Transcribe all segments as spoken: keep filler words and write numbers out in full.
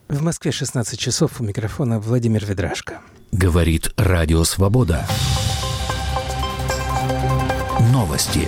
В Москве шестнадцать часов, у микрофона Владимир Ведрашко. Говорит Радио Свобода. Новости.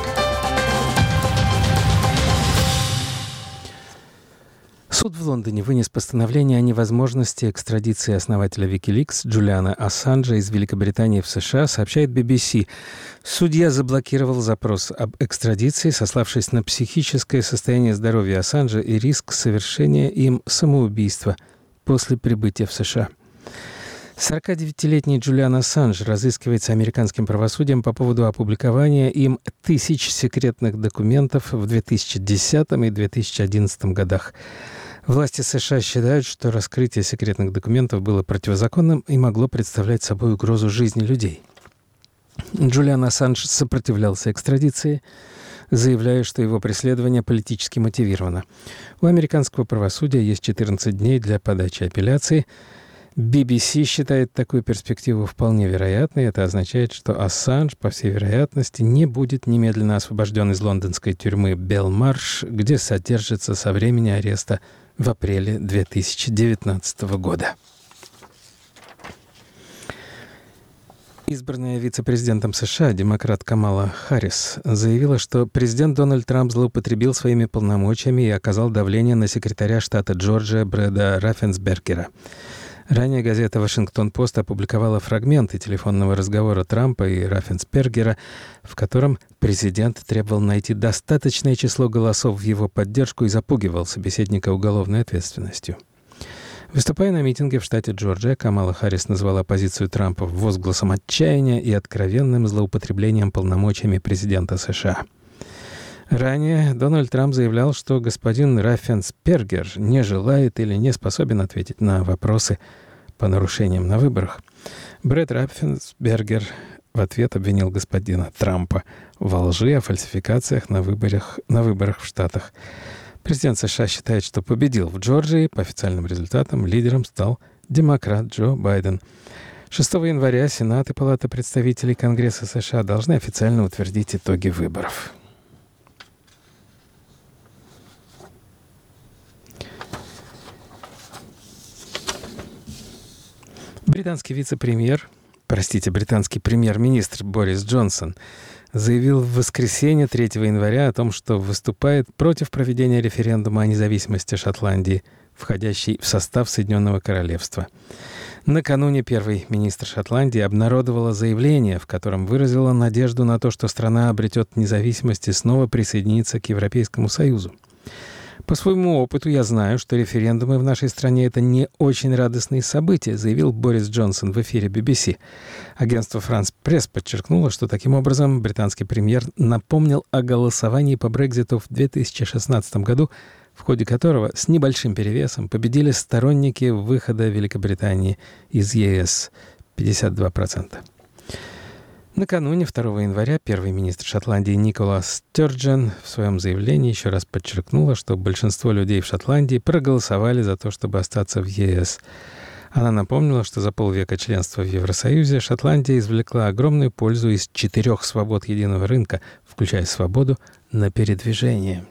Суд в Лондоне вынес постановление о невозможности экстрадиции основателя Wikileaks Джулиана Ассанжа из Великобритании в США, сообщает би би си. Судья заблокировал запрос об экстрадиции, сославшись на психическое состояние здоровья Ассанжа и риск совершения им самоубийства после прибытия в США. сорокадевятилетний Джулиан Ассанж разыскивается американским правосудием по поводу опубликования им тысяч секретных документов в две тысячи десятом и две тысячи одиннадцатом годах. Власти США считают, что раскрытие секретных документов было противозаконным и могло представлять собой угрозу жизни людей. Джулиан Ассанж сопротивлялся экстрадиции, заявляя, что его преследование политически мотивировано. У американского правосудия есть четырнадцать дней для подачи апелляции. би би си считает такую перспективу вполне вероятной. Это означает, что Ассанж, по всей вероятности, не будет немедленно освобожден из лондонской тюрьмы Белмарш, где содержится со времени ареста в апреле две тысячи девятнадцатого года. Избранная вице-президентом США демократ Камала Харрис заявила, что президент Дональд Трамп злоупотребил своими полномочиями и оказал давление на секретаря штата Джорджия Брэда Раффенсбергера. Ранее газета «Вашингтон-Пост» опубликовала фрагменты телефонного разговора Трампа и Раффенсбергера, в котором президент требовал найти достаточное число голосов в его поддержку и запугивал собеседника уголовной ответственностью. Выступая на митинге в штате Джорджия, Камала Харрис назвала позицию Трампа возгласом отчаяния и откровенным злоупотреблением полномочиями президента США. Ранее Дональд Трамп заявлял, что господин Раффенсбергер не желает или не способен ответить на вопросы по нарушениям на выборах. Брэд Раффенсбергер в ответ обвинил господина Трампа во лжи о фальсификациях на выборах, на выборах в Штатах. Президент США считает, что победил в Джорджии. По официальным результатам лидером стал демократ Джо Байден. шестого января Сенат и Палата представителей Конгресса США должны официально утвердить итоги выборов. Британский вице-премьер, простите, британский премьер-министр Борис Джонсон заявил в воскресенье третьего января о том, что выступает против проведения референдума о независимости Шотландии, входящей в состав Соединенного Королевства. Накануне первый министр Шотландии обнародовала заявление, в котором выразила надежду на то, что страна обретет независимость и снова присоединится к Европейскому Союзу. «По своему опыту я знаю, что референдумы в нашей стране – это не очень радостные события», заявил Борис Джонсон в эфире би би си. Агентство «Франс Пресс» подчеркнуло, что таким образом британский премьер напомнил о голосовании по Брекситу в две тысячи шестнадцатом году, в ходе которого с небольшим перевесом победили сторонники выхода Великобритании из е эс – пятьдесят два процента. Накануне второго января первый министр Шотландии Никола Стёрджен в своем заявлении еще раз подчеркнула, что большинство людей в Шотландии проголосовали за то, чтобы остаться в е эс. Она напомнила, что за полвека членства в Евросоюзе Шотландия извлекла огромную пользу из четырех свобод единого рынка, включая свободу на передвижение.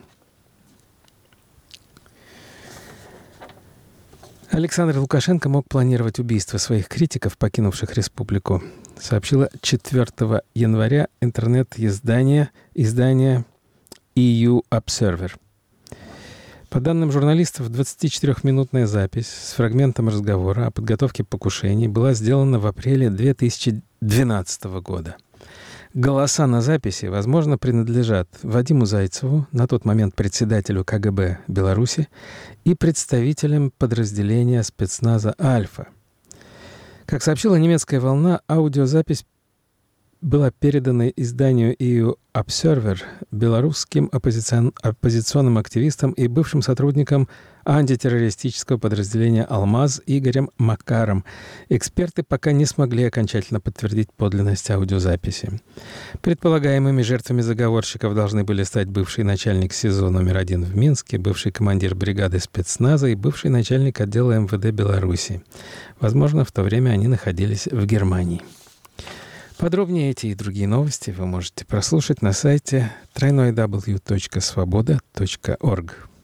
Александр Лукашенко мог планировать убийство своих критиков, покинувших республику, сообщило четвёртого января интернет-издание издание и ю Observer. По данным журналистов, двадцатичетырёхминутная запись с фрагментом разговора о подготовке покушений была сделана в апреле две тысячи двенадцатого года. Голоса на записи, возможно, принадлежат Вадиму Зайцеву, на тот момент председателю ка гэ бэ Беларуси, и представителям подразделения спецназа «Альфа». Как сообщила немецкая «Волна», аудиозапись была передана изданию и ю Observer белорусским оппозицион... оппозиционным активистам и бывшим сотрудникам антитеррористического подразделения «Алмаз» Игорем Макаром. Эксперты пока не смогли окончательно подтвердить подлинность аудиозаписи. Предполагаемыми жертвами заговорщиков должны были стать бывший начальник СИЗО номер один в Минске, бывший командир бригады спецназа и бывший начальник отдела эм вэ дэ Беларуси. Возможно, в то время они находились в Германии. Подробнее эти и другие новости вы можете прослушать на сайте дабл ю дабл ю дабл ю точка свобода точка орг.